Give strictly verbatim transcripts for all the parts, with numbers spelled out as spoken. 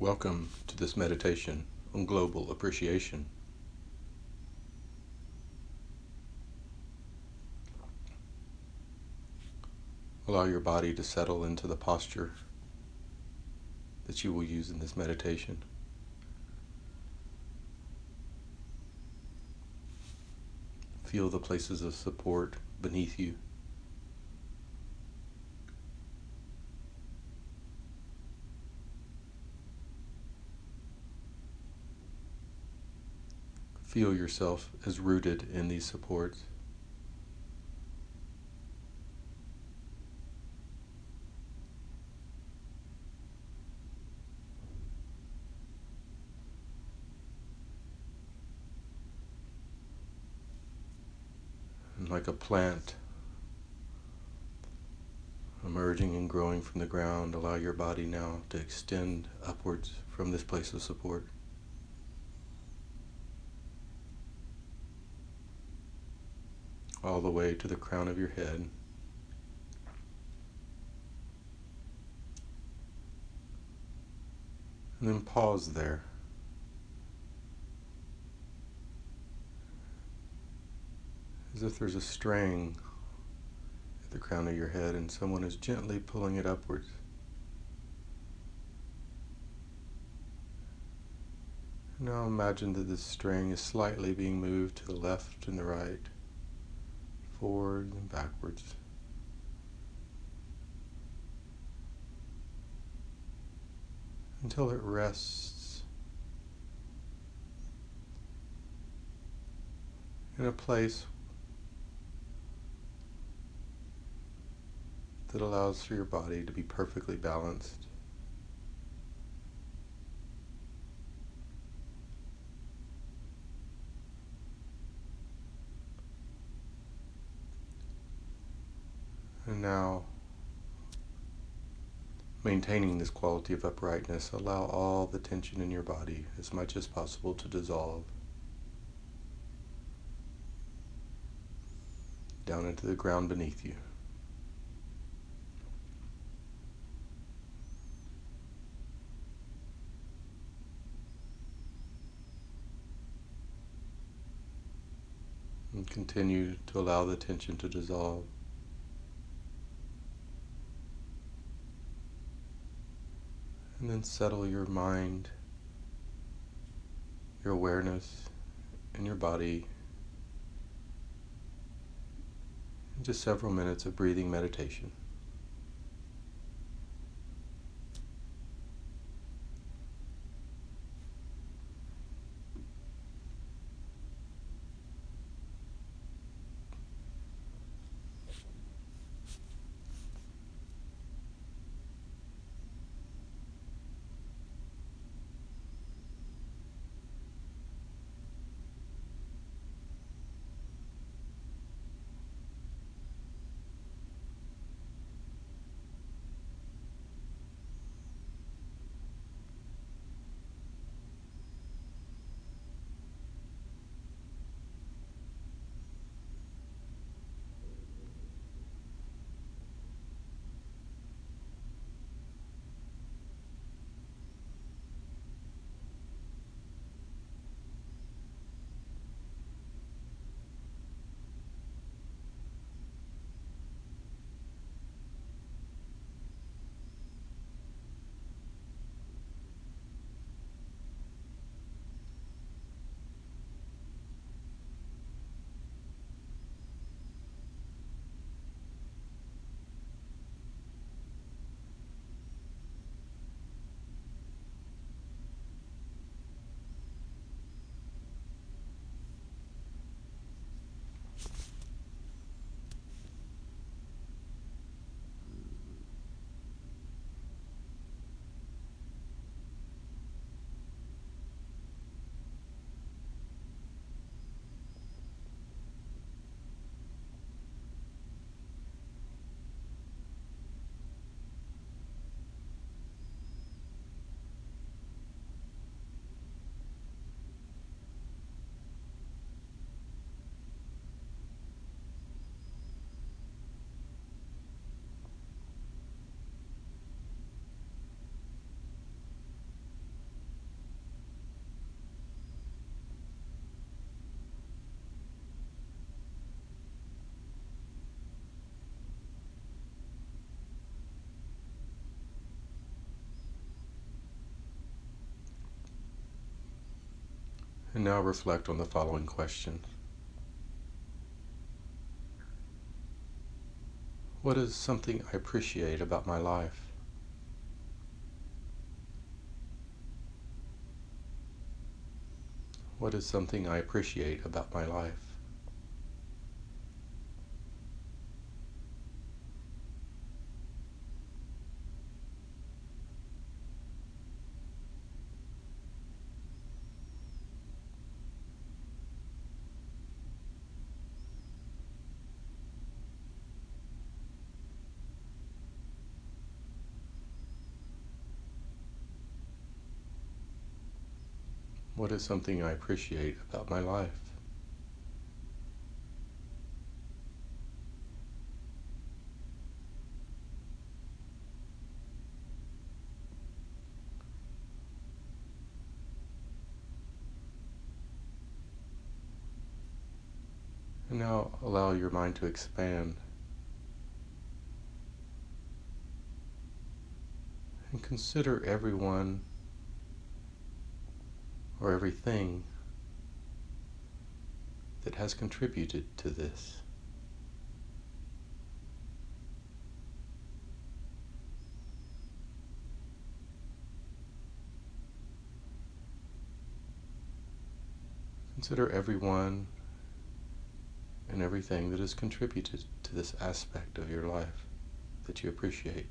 Welcome to this meditation on global appreciation. Allow your body to settle into the posture that you will use in this meditation. Feel the places of support beneath you. Feel yourself as rooted in these supports. And like a plant emerging and growing from the ground, allow your body now to extend upwards from this place of support. All the way to the crown of your head. And then pause there. As if there's a string at the crown of your head and someone is gently pulling it upwards. Now imagine that this string is slightly being moved to the left and the right, forward and backwards. Until it rests in a place that allows for your body to be perfectly balanced. And now, maintaining this quality of uprightness, allow all the tension in your body as much as possible to dissolve down into the ground beneath you. And continue to allow the tension to dissolve. And then settle your mind, your awareness, and your body in just several minutes of breathing meditation. And now reflect on the following question. What is something I appreciate about my life? What is something I appreciate about my life? What is something I appreciate about my life? And now allow your mind to expand and consider everyone or everything that has contributed to this. Consider everyone and everything that has contributed to this aspect of your life that you appreciate.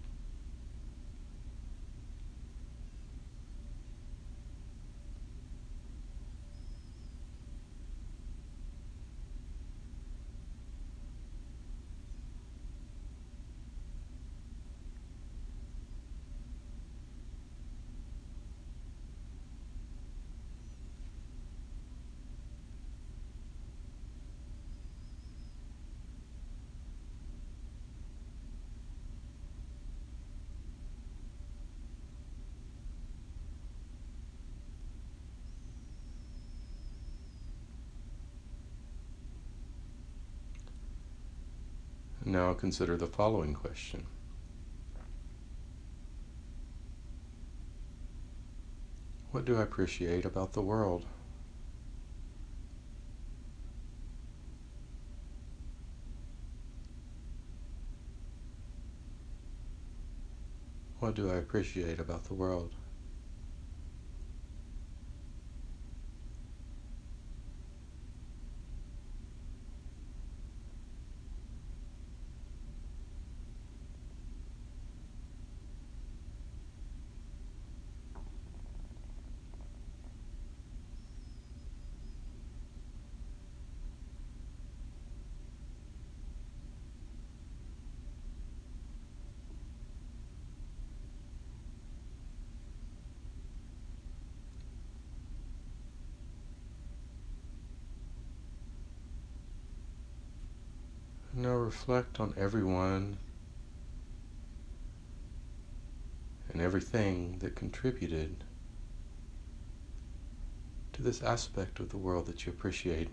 And now consider the following question. What do I appreciate about the world? What do I appreciate about the world? And now reflect on everyone and everything that contributed to this aspect of the world that you appreciate.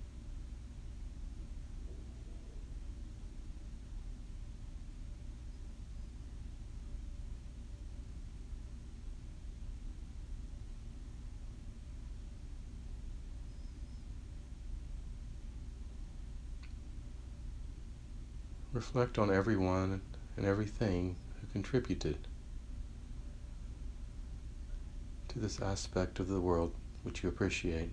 Reflect on everyone and everything who contributed to this aspect of the world which you appreciate.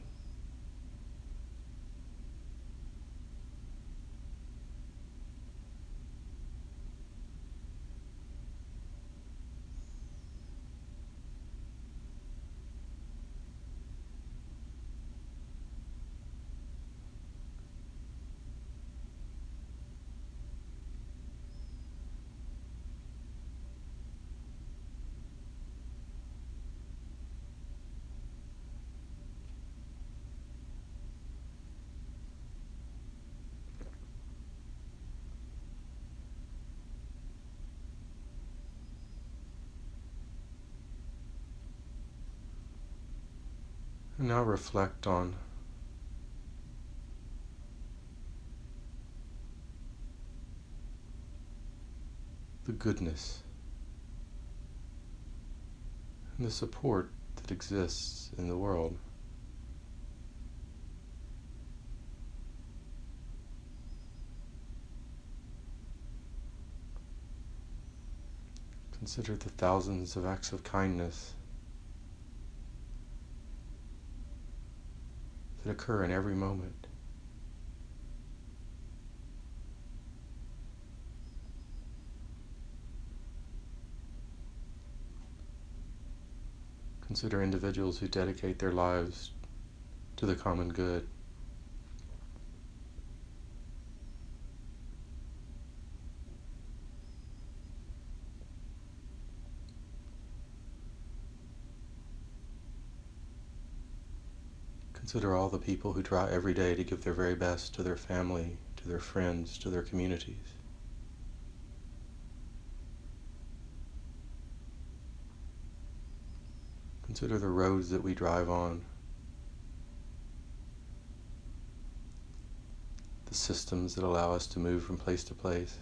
And now reflect on the goodness and the support that exists in the world. Consider the thousands of acts of kindness that occur in every moment. Consider individuals who dedicate their lives to the common good. Consider all the people who try every day to give their very best to their family, to their friends, to their communities. Consider the roads that we drive on, the systems that allow us to move from place to place.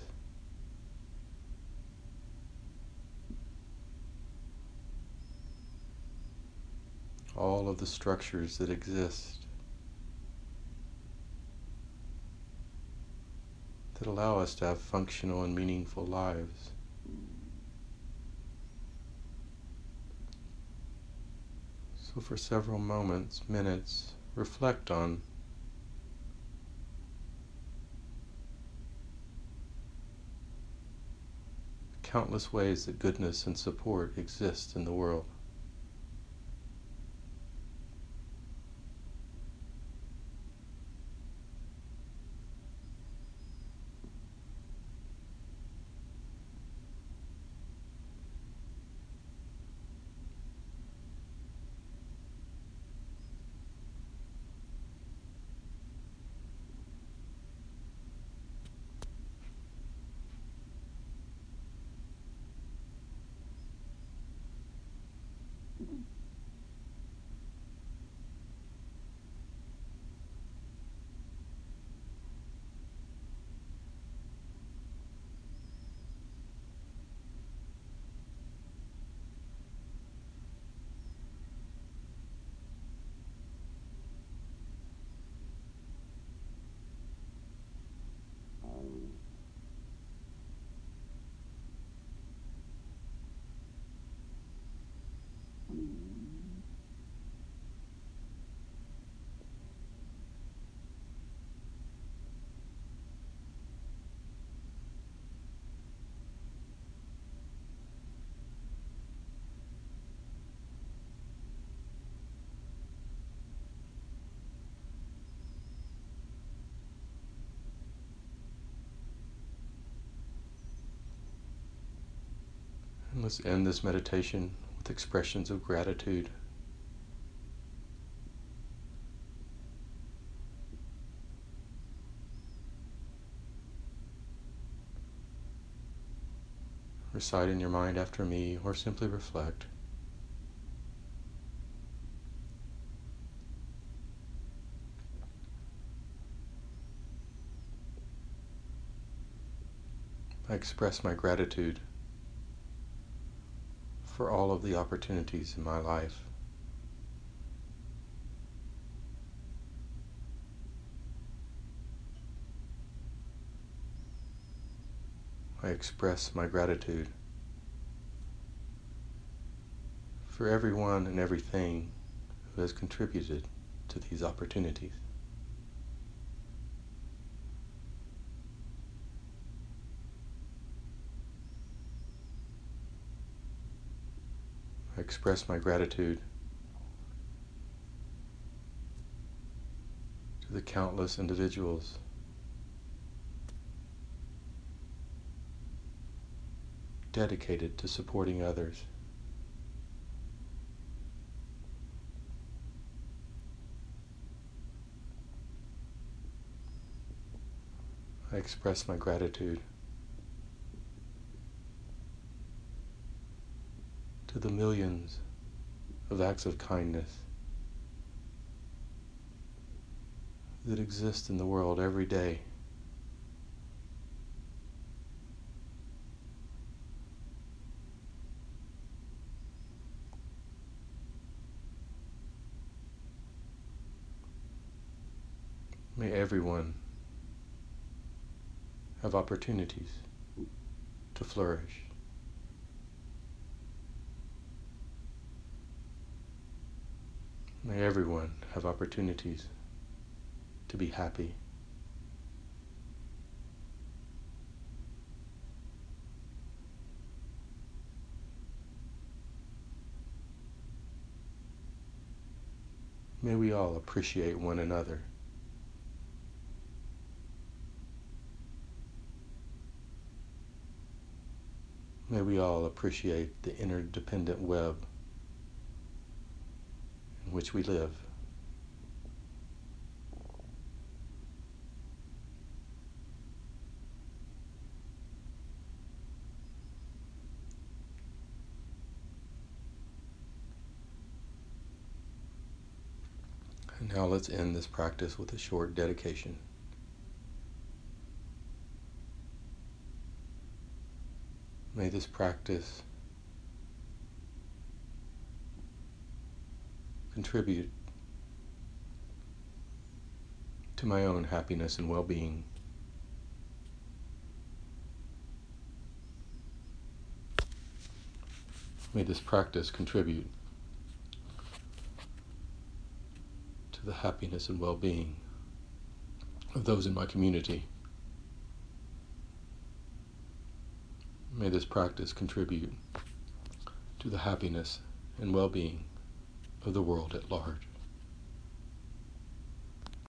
All of the structures that exist that allow us to have functional and meaningful lives. So for several moments, minutes, reflect on countless ways that goodness and support exist in the world. And let's end this meditation with expressions of gratitude. Recite in your mind after me, or simply reflect. I express my gratitude for all of the opportunities in my life. I express my gratitude for everyone and everything who has contributed to these opportunities. I express my gratitude to the countless individuals dedicated to supporting others. I express my gratitude to the millions of acts of kindness that exist in the world every day. May everyone have opportunities to flourish. May everyone have opportunities to be happy. May we all appreciate one another. May we all appreciate the interdependent web in which we live. And now let's end this practice with a short dedication. May this practice contribute to my own happiness and well-being. May this practice contribute to the happiness and well-being of those in my community. May this practice contribute to the happiness and well-being of the world at large.